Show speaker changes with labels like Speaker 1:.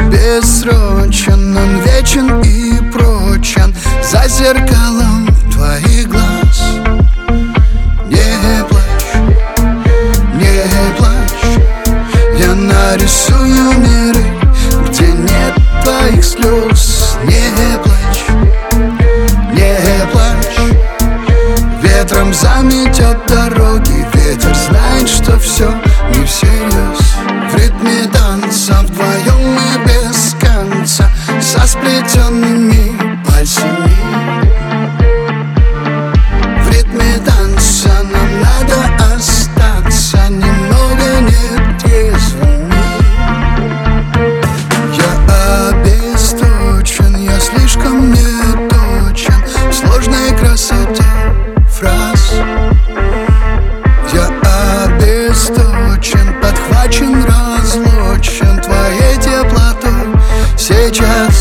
Speaker 1: бессрочен, он вечен и прочен за зеркалом твоих глаз. Не плачь, не плачь, я нарисую миры, где нет твоих слез. Не плачь, не плачь, ветром заметет дороги, ветер знает, что все не всерьез. В ритме танца вдвоем мы без конца, со сплетенными пальцами. В ритме танца нам надо остаться немного нетрезвыми. Я обесточен, я слишком неточен в сложной красоте фраз. Я обесточен, подхвачен, разлучен твоей теплотой сейчас.